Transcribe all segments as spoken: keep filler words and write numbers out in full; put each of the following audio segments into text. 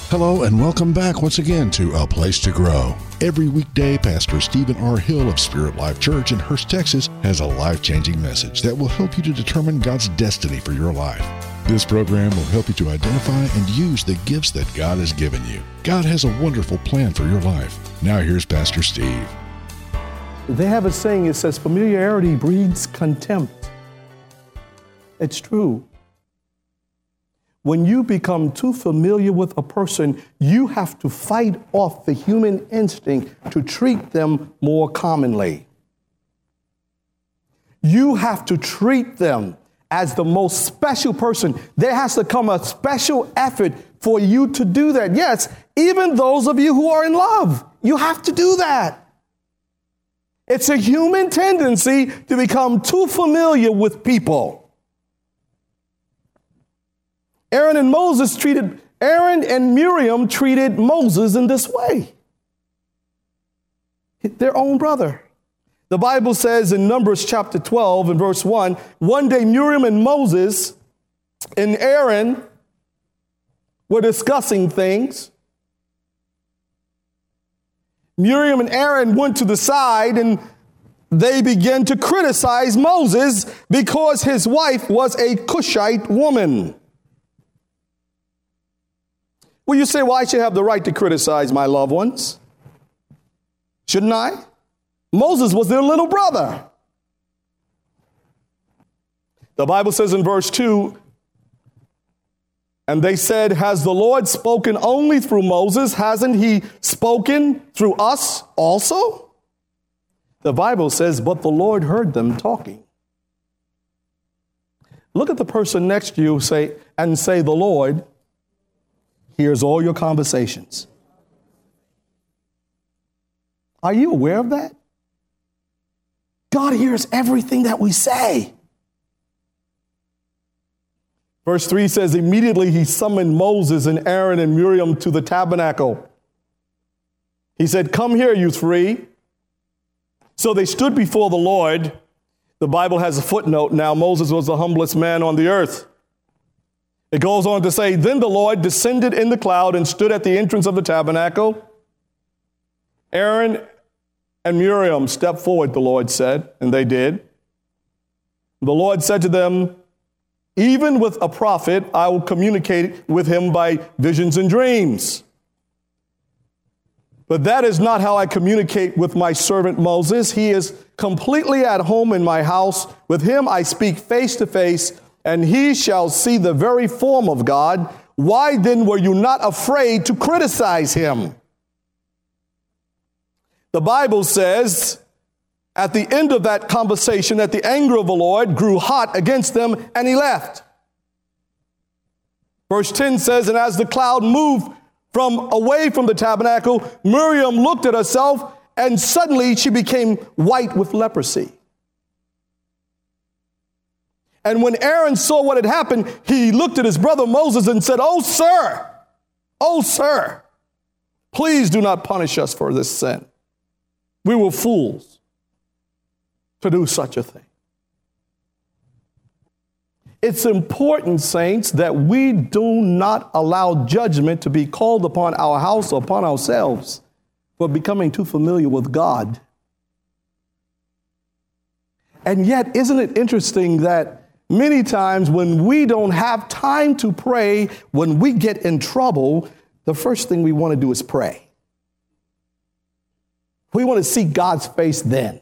Hello and welcome back once again to A Place to Grow. Every weekday, Pastor Stephen R. Hill of Spirit Life Church in Hurst, Texas, has a life-changing message that will help you to determine God's destiny for your life. This program will help you to identify and use the gifts that God has given you. God has a wonderful plan for your life. Now here's Pastor Steve. They have a saying, it says, familiarity breeds contempt. It's true. When you become too familiar with a person, you have to fight off the human instinct to treat them more commonly. You have to treat them as the most special person. There has to come a special effort for you to do that. Yes, even those of you who are in love, you have to do that. It's a human tendency to become too familiar with people. Aaron and Moses treated, Aaron and Miriam treated Moses in this way. Their own brother. The Bible says in Numbers chapter twelve and verse one, one day Miriam and Moses and Aaron were discussing things. Miriam and Aaron went to the side and they began to criticize Moses because his wife was a Cushite woman. Well, you say, well, I should have the right to criticize my loved ones. Shouldn't I? Moses was their little brother. The Bible says in verse two, and they said, has the Lord spoken only through Moses? Hasn't he spoken through us also? The Bible says, but the Lord heard them talking. Look at the person next to you say, and say, the Lord hears all your conversations. Are you aware of that? God hears everything that we say. Verse three says, immediately he summoned Moses and Aaron and Miriam to the tabernacle. He said, come here, you three. So they stood before the Lord. The Bible has a footnote now. Moses was the humblest man on the earth. It goes on to say, then the Lord descended in the cloud and stood at the entrance of the tabernacle. Aaron and Miriam stepped forward, the Lord said, and they did. The Lord said to them, even with a prophet, I will communicate with him by visions and dreams. But that is not how I communicate with my servant Moses. He is completely at home in my house. With him I speak face to face, and he shall see the very form of God. Why then were you not afraid to criticize him? The Bible says at the end of that conversation that the anger of the Lord grew hot against them and he left. Verse ten says, and as the cloud moved from away from the tabernacle, Miriam looked at herself and suddenly she became white with leprosy. And when Aaron saw what had happened, he looked at his brother Moses and said, oh, sir, oh, sir, please do not punish us for this sin. We were fools to do such a thing. It's important, saints, that we do not allow judgment to be called upon our house or upon ourselves for becoming too familiar with God. And yet, isn't it interesting that many times when we don't have time to pray, when we get in trouble, the first thing we want to do is pray. We want to see God's face then.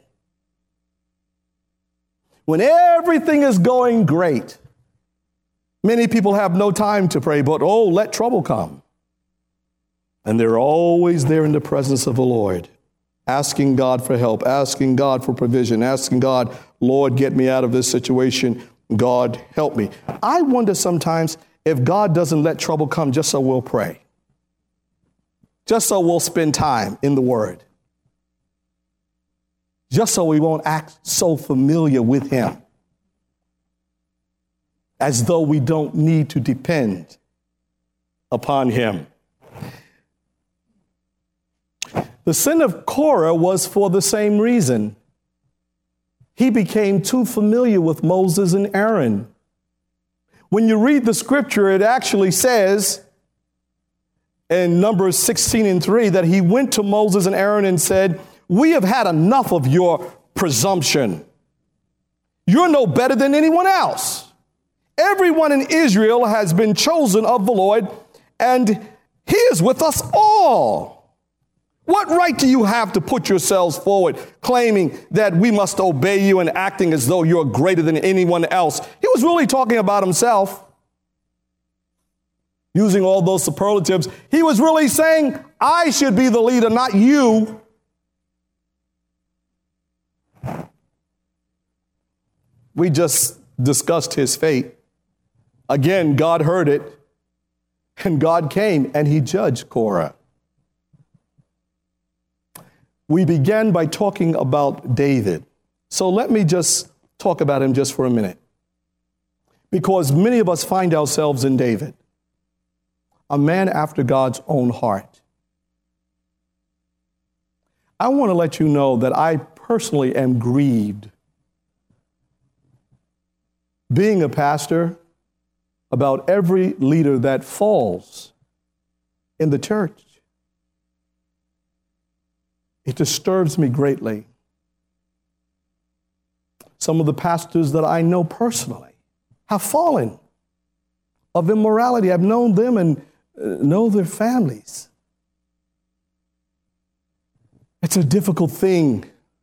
When everything is going great, many people have no time to pray, but oh, let trouble come. And they're always there in the presence of the Lord, asking God for help, asking God for provision, asking God, Lord, get me out of this situation. God, help me. I wonder sometimes if God doesn't let trouble come just so we'll pray, just so we'll spend time in the Word, just so we won't act so familiar with him, as though we don't need to depend upon him. The sin of Korah was for the same reason. He became too familiar with Moses and Aaron. When you read the scripture, it actually says in Numbers sixteen and three that he went to Moses and Aaron and said, "We have had enough of your presumption. You're no better than anyone else. Everyone in Israel has been chosen of the Lord, and he is with us all. What right do you have to put yourselves forward, claiming that we must obey you and acting as though you're greater than anyone else?" He was really talking about himself, using all those superlatives. He was really saying, I should be the leader, not you. We just discussed his fate. Again, God heard it, and God came, and he judged Korah. We began by talking about David. So let me just talk about him just for a minute, because many of us find ourselves in David, a man after God's own heart. I want to let you know that I personally am grieved, being a pastor, about every leader that falls in the church. It disturbs me greatly. Some of the pastors that I know personally have fallen of immorality. I've known them and know their families. It's a difficult thing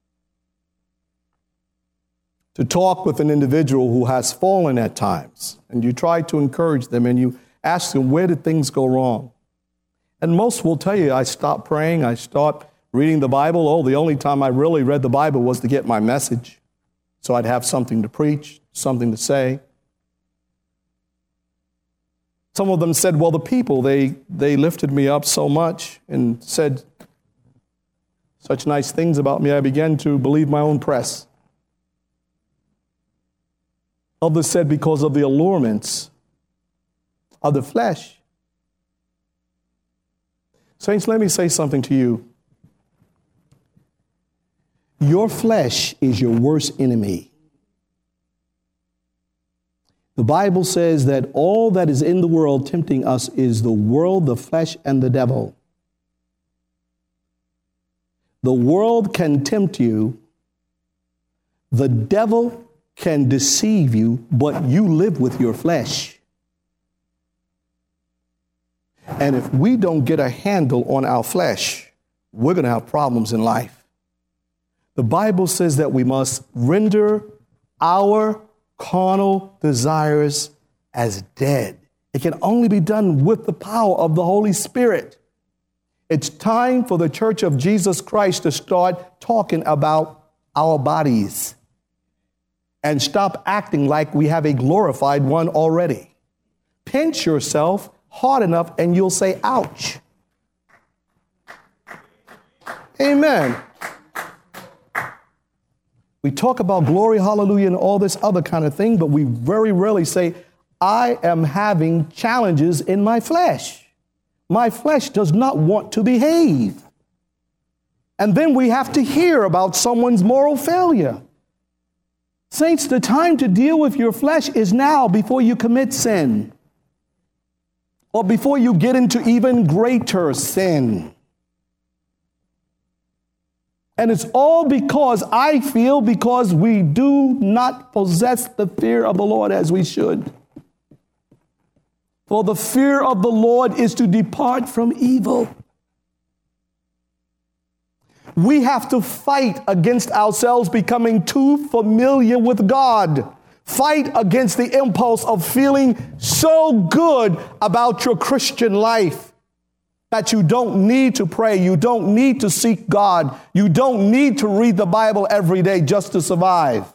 to talk with an individual who has fallen at times, and you try to encourage them and you ask them, where did things go wrong? And most will tell you, I stopped praying, I stopped reading the Bible. Oh, the only time I really read the Bible was to get my message, so I'd have something to preach, something to say. Some of them said, well, the people, they, they lifted me up so much and said such nice things about me, I began to believe my own press. Others said because of the allurements of the flesh. Saints, let me say something to you. Your flesh is your worst enemy. The Bible says that all that is in the world tempting us is the world, the flesh, and the devil. The world can tempt you. The devil can deceive you, but you live with your flesh. And if we don't get a handle on our flesh, we're going to have problems in life. The Bible says that we must render our carnal desires as dead. It can only be done with the power of the Holy Spirit. It's time for the Church of Jesus Christ to start talking about our bodies and stop acting like we have a glorified one already. Pinch yourself hard enough and you'll say, ouch. Amen. We talk about glory, hallelujah, and all this other kind of thing, but we very rarely say, I am having challenges in my flesh. My flesh does not want to behave. And then we have to hear about someone's moral failure. Saints, the time to deal with your flesh is now, before you commit sin, or before you get into even greater sin. And it's all because, I feel, because we do not possess the fear of the Lord as we should. For the fear of the Lord is to depart from evil. We have to fight against ourselves becoming too familiar with God. Fight against the impulse of feeling so good about your Christian life that you don't need to pray, you don't need to seek God, you don't need to read the Bible every day just to survive.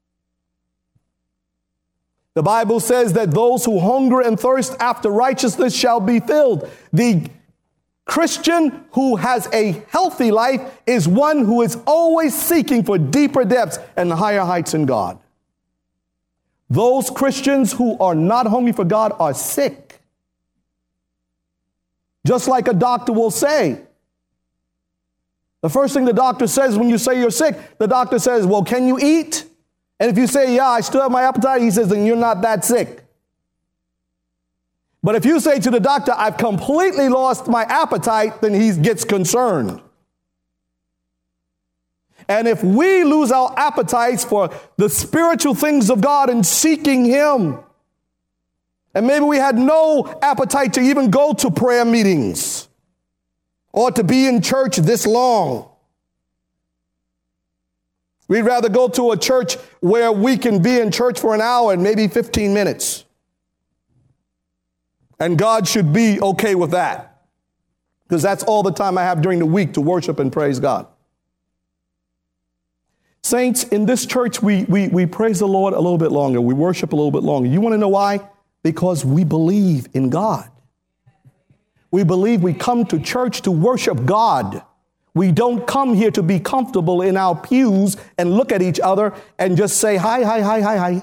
The Bible says that those who hunger and thirst after righteousness shall be filled. The Christian who has a healthy life is one who is always seeking for deeper depths and higher heights in God. Those Christians who are not hungry for God are sick. Just like a doctor will say. The first thing the doctor says when you say you're sick, the doctor says, well, can you eat? And if you say, yeah, I still have my appetite, he says, then you're not that sick. But if you say to the doctor, I've completely lost my appetite, then he gets concerned. And if we lose our appetites for the spiritual things of God and seeking Him, and maybe we had no appetite to even go to prayer meetings or to be in church this long. We'd rather go to a church where we can be in church for an hour and maybe fifteen minutes. And God should be okay with that, because that's all the time I have during the week to worship and praise God. Saints, in this church, we, we, we praise the Lord a little bit longer. We worship a little bit longer. You want to know why? Because we believe in God. We believe we come to church to worship God. We don't come here to be comfortable in our pews and look at each other and just say, hi, hi, hi, hi, hi.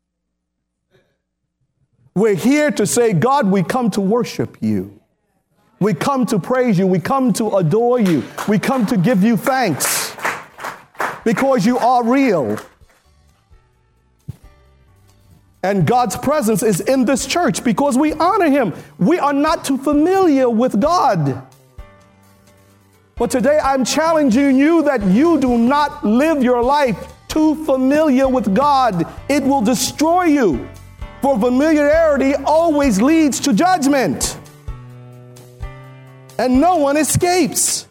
We're here to say, God, we come to worship you. We come to praise you. We come to adore you. We come to give you thanks because you are real. And God's presence is in this church because we honor Him. We are not too familiar with God. But today I'm challenging you that you do not live your life too familiar with God. It will destroy you. For familiarity always leads to judgment. And no one escapes.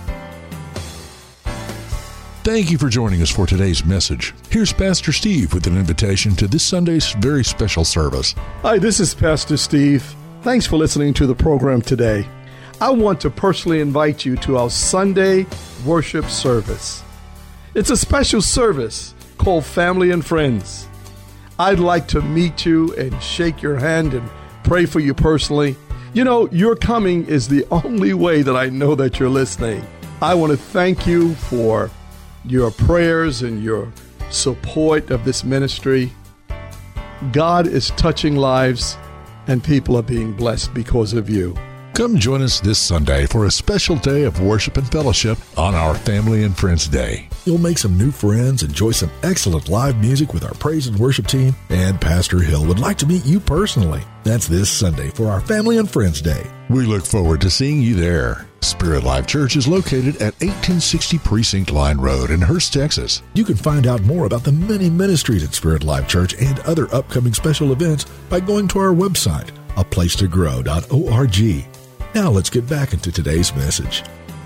Thank you for joining us for today's message. Here's Pastor Steve with an invitation to this Sunday's very special service. Hi, this is Pastor Steve. Thanks for listening to the program today. I want to personally invite you to our Sunday worship service. It's a special service called Family and Friends. I'd like to meet you and shake your hand and pray for you personally. You know, your coming is the only way that I know that you're listening. I want to thank you for your prayers and your support of this ministry. God is touching lives and people are being blessed because of you. Come join us this Sunday for a special day of worship and fellowship on our Family and Friends Day. You'll make some new friends, enjoy some excellent live music with our praise and worship team, and Pastor Hill would like to meet you personally. That's this Sunday for our Family and Friends Day. We look forward to seeing you there. Spirit Life Church is located at eighteen sixty Precinct Line Road in Hurst, Texas. You can find out more about the many ministries at Spirit Life Church and other upcoming special events by going to our website, a place to grow dot org. Now let's get back into today's message.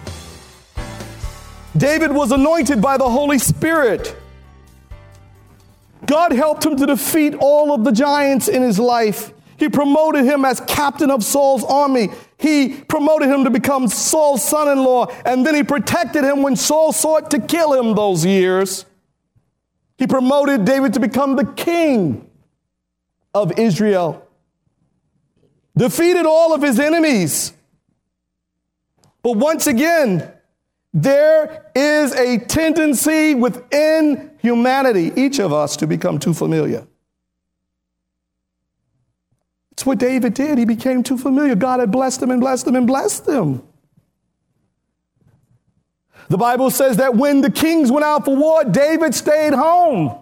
David was anointed by the Holy Spirit. God helped him to defeat all of the giants in his life. He promoted him as captain of Saul's army. He promoted him to become Saul's son-in-law, and then he protected him when Saul sought to kill him those years. He promoted David to become the king of Israel. Defeated all of his enemies. But once again, there is a tendency within humanity, each of us, to become too familiar. It's what David did. He became too familiar. God had blessed him and blessed him and blessed him. The Bible says that when the kings went out for war, David stayed home.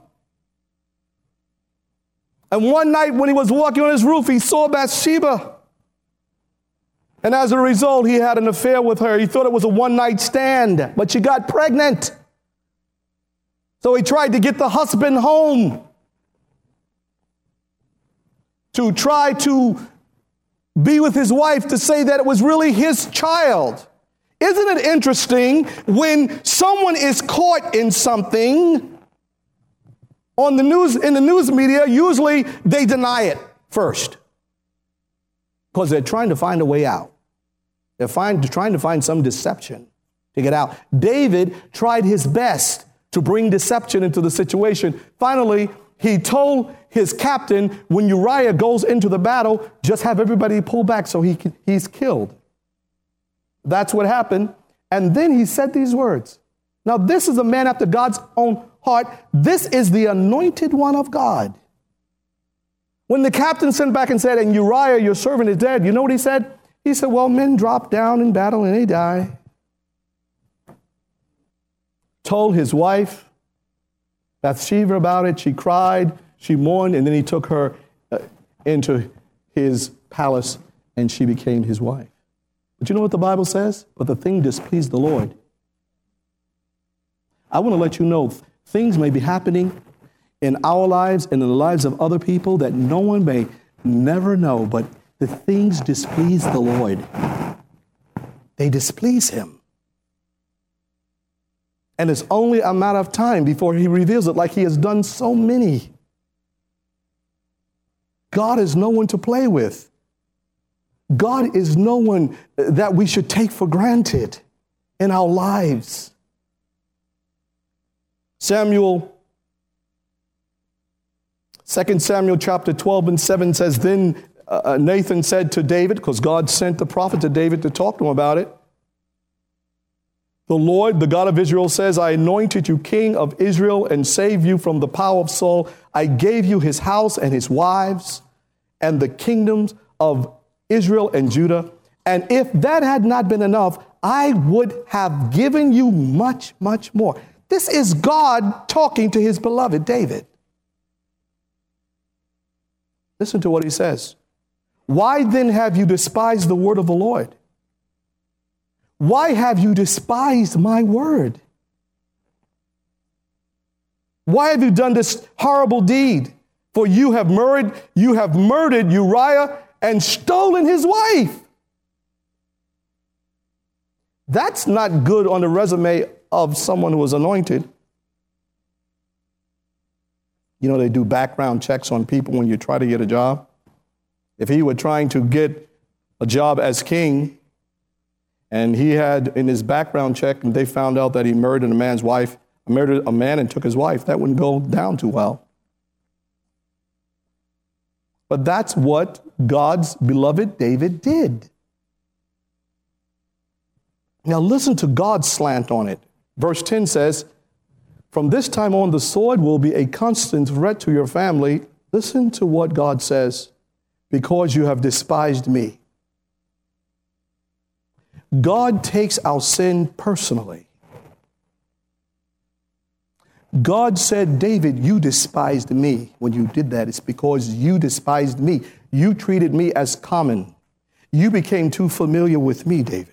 And one night when he was walking on his roof, he saw Bathsheba. And as a result, he had an affair with her. He thought it was a one-night stand, but she got pregnant. So he tried to get the husband home to try to be with his wife to say that it was really his child. Isn't it interesting when someone is caught in something on the news, in the news media, usually they deny it first because they're trying to find a way out. They're find, trying to find some deception to get out. David tried his best to bring deception into the situation. Finally, he told his captain, when Uriah goes into the battle, just have everybody pull back so he can, he's killed. That's what happened. And then he said these words. Now, this is a man after God's own heart. This is the anointed one of God. When the captain sent back and said, and Uriah, your servant, is dead, you know what he said? He said, well, men drop down in battle and they die. Told his wife, Bathsheba, about it. She cried, she mourned, and then he took her uh, into his palace, and she became his wife. But you know what the Bible says? But the thing displeased the Lord. I want to let you know, things may be happening in our lives and in the lives of other people that no one may never know, but the things displease the Lord. They displease him. And it's only a matter of time before he reveals it, like he has done so many. God is no one to play with. God is no one that we should take for granted in our lives. Samuel, Second Samuel chapter twelve and seven says, then uh, Nathan said to David, because God sent the prophet to David to talk to him about it, the Lord, the God of Israel says, I anointed you king of Israel and saved you from the power of Saul. I gave you his house and his wives and the kingdoms of Israel and Judah. And if that had not been enough, I would have given you much, much more. This is God talking to his beloved David. Listen to what he says. Why then have you despised the word of the Lord? Why have you despised my word? Why have you done this horrible deed? For you have murdered, you have murdered Uriah and stolen his wife. That's not good on the resume of someone who was anointed. You know, they do background checks on people when you try to get a job. If he were trying to get a job as king, and he had in his background check, and they found out that he murdered a man's wife, murdered a man and took his wife, that wouldn't go down too well. But that's what God's beloved David did. Now listen to God's slant on it. Verse ten says, from this time on, the sword will be a constant threat to your family. Listen to what God says, because you have despised me. God takes our sin personally. God said, David, you despised me when you did that. It's because you despised me. You treated me as common. You became too familiar with me, David.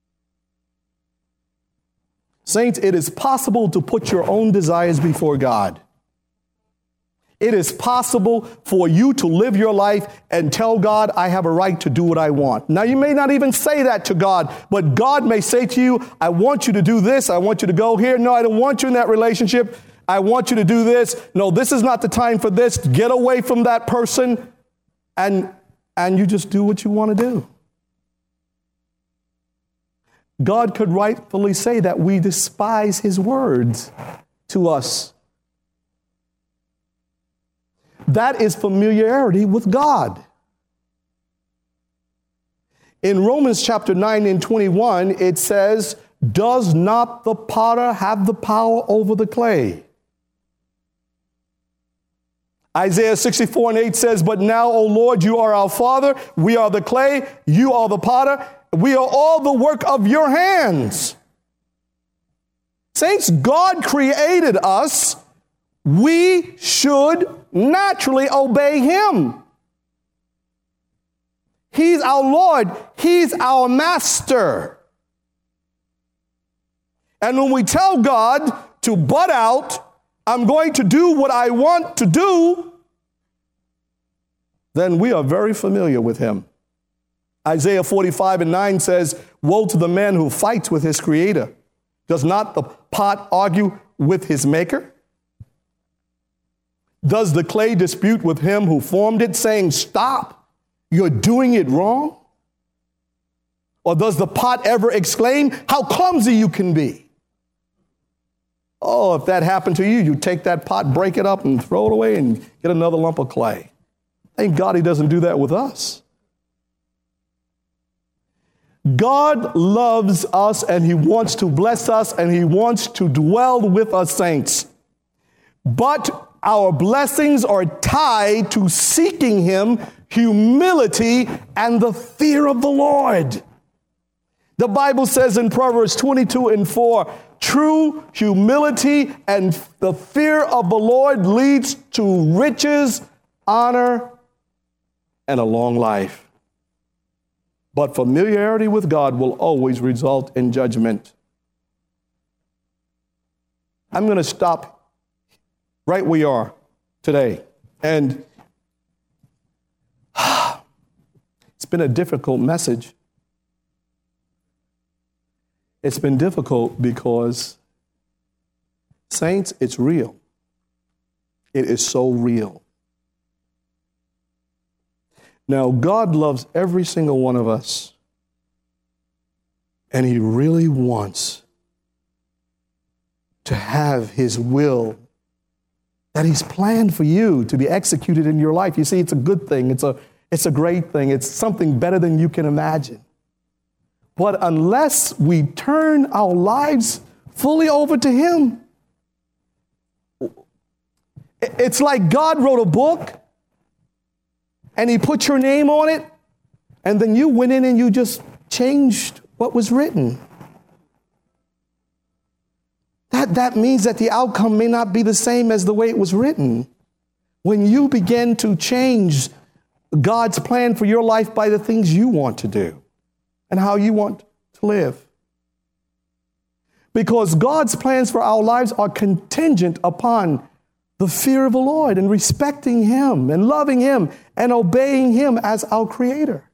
Saints, it is possible to put your own desires before God. It is possible for you to live your life and tell God, I have a right to do what I want. Now, you may not even say that to God, but God may say to you, I want you to do this. I want you to go here. No, I don't want you in that relationship. I want you to do this. No, this is not the time for this. Get away from that person. And, and you just do what you want to do. God could rightfully say that we despise his words to us. That is familiarity with God. In Romans chapter nine and twenty-one, it says, does not the potter have the power over the clay? Isaiah sixty-four and eight says, but now, O Lord, you are our Father. We are the clay. You are the potter. We are all the work of your hands. Saints, God created us. We should naturally obey him. He's our Lord. He's our master. And when we tell God to butt out, I'm going to do what I want to do, then we are very familiar with him. Isaiah forty-five and nine says, woe to the man who fights with his creator. Does not the pot argue with his maker? Does the clay dispute with him who formed it, saying, stop, you're doing it wrong? Or does the pot ever exclaim, how clumsy you can be? Oh, if that happened to you, you take that pot, break it up, and throw it away and get another lump of clay. Thank God he doesn't do that with us. God loves us and he wants to bless us and he wants to dwell with us, saints. But our blessings are tied to seeking him, humility, and the fear of the Lord. The Bible says in Proverbs twenty-two and four, true humility and the fear of the Lord leads to riches, honor, and a long life. But familiarity with God will always result in judgment. I'm going to stop right where we are today. And it's been a difficult message. It's been difficult because, saints, it's real. It is so real. Now, God loves every single one of us, and He really wants to have His will that He's planned for you to be executed in your life. You see, it's a good thing. It's a, it's a great thing. It's something better than you can imagine. But unless we turn our lives fully over to Him, it's like God wrote a book and He put your name on it, and then you went in and you just changed what was written. That, that means that the outcome may not be the same as the way it was written. When you begin to change God's plan for your life by the things you want to do and how you want to live. Because God's plans for our lives are contingent upon the fear of the Lord and respecting Him and loving Him and obeying Him as our Creator.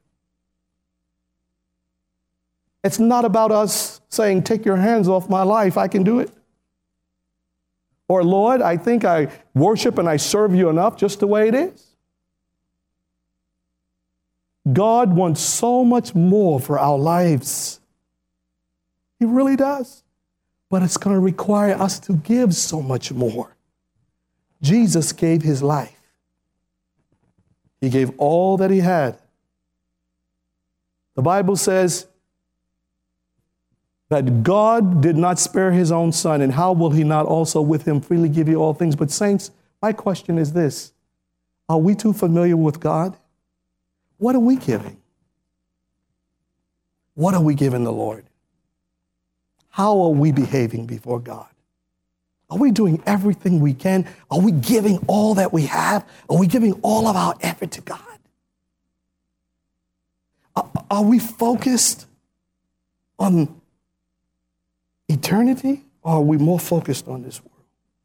It's not about us saying, take your hands off my life, I can do it. Or, Lord, I think I worship and I serve you enough just the way it is. God wants so much more for our lives. He really does. But it's going to require us to give so much more. Jesus gave His life. He gave all that He had. The Bible says that God did not spare His own Son, and how will He not also with Him freely give you all things? But saints, my question is this: are we too familiar with God? What are we giving? What are we giving the Lord? How are we behaving before God? Are we doing everything we can? Are we giving all that we have? Are we giving all of our effort to God? Are, are we focused on eternity, or are we more focused on this world?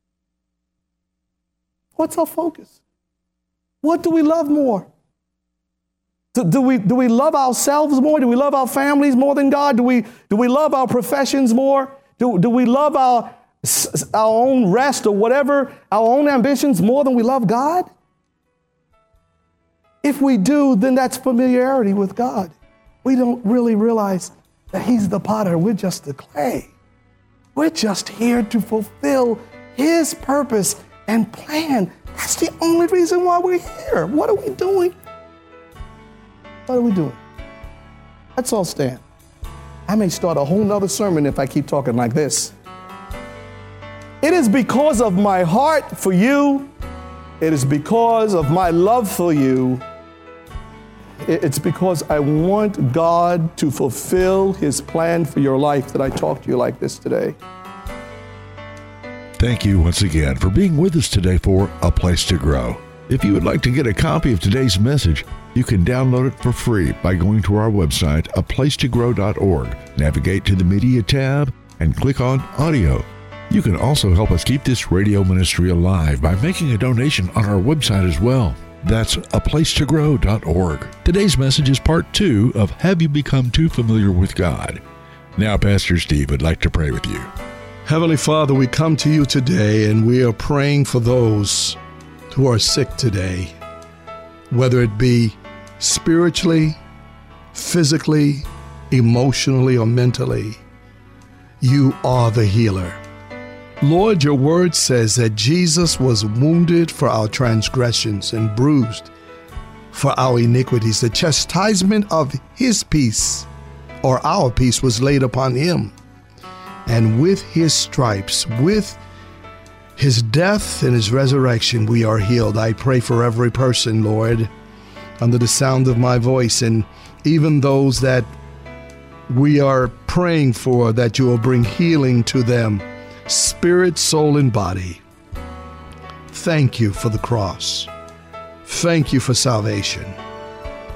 What's our focus? What do we love more? Do, do we, do we love ourselves more? Do we love our families more than God? Do we, do we love our professions more? Do, do we love our, our own rest or whatever, our own ambitions more than we love God? If we do, then that's familiarity with God. We don't really realize that He's the potter, we're just the clay. We're just here to fulfill His purpose and plan. That's the only reason why we're here. What are we doing? What are we doing? Let's all stand. I may start a whole nother sermon if I keep talking like this. It is because of my heart for you. It is because of my love for you. It's because I want God to fulfill His plan for your life that I talk to you like this today. Thank you once again for being with us today for A Place to Grow. If you would like to get a copy of today's message, you can download it for free by going to our website, a place to grow dot org. Navigate to the Media tab and click on Audio. You can also help us keep this radio ministry alive by making a donation on our website as well. That's a place to grow dot org. Today's message is part two of Have You Become Too Familiar with God? Now, Pastor Steve would like to pray with you. Heavenly Father, we come to you today and we are praying for those who are sick today, whether it be spiritually, physically, emotionally, or mentally. You are the healer. Lord, your word says that Jesus was wounded for our transgressions and bruised for our iniquities. The chastisement of His peace, or our peace, was laid upon Him. And with His stripes, with His death and His resurrection, we are healed. I pray for every person, Lord, under the sound of my voice, and even those that we are praying for, that you will bring healing to them, spirit, soul, and body. Thank you for the cross. Thank you for salvation.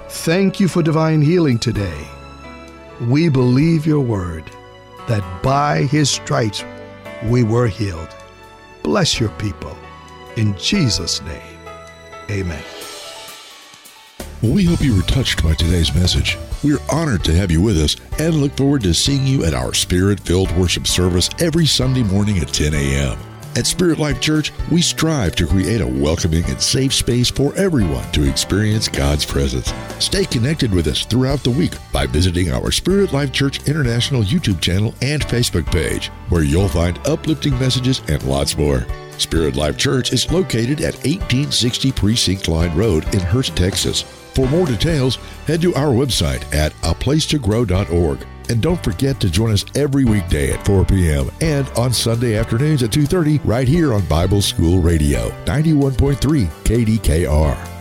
Thank you for divine healing today. We believe your word that by his stripes we were healed. Bless your people. In Jesus' name, amen. Well, we hope you were touched by today's message. We're honored to have you with us and look forward to seeing you at our Spirit-filled worship service every Sunday morning at ten a.m. At Spirit Life Church, we strive to create a welcoming and safe space for everyone to experience God's presence. Stay connected with us throughout the week by visiting our Spirit Life Church International YouTube channel and Facebook page, where you'll find uplifting messages and lots more. Spirit Life Church is located at eighteen sixty Precinct Line Road in Hurst, Texas. For more details, head to our website at a place to grow dot org. And don't forget to join us every weekday at four p.m. and on Sunday afternoons at two thirty right here on Bible School Radio, ninety-one point three K D K R.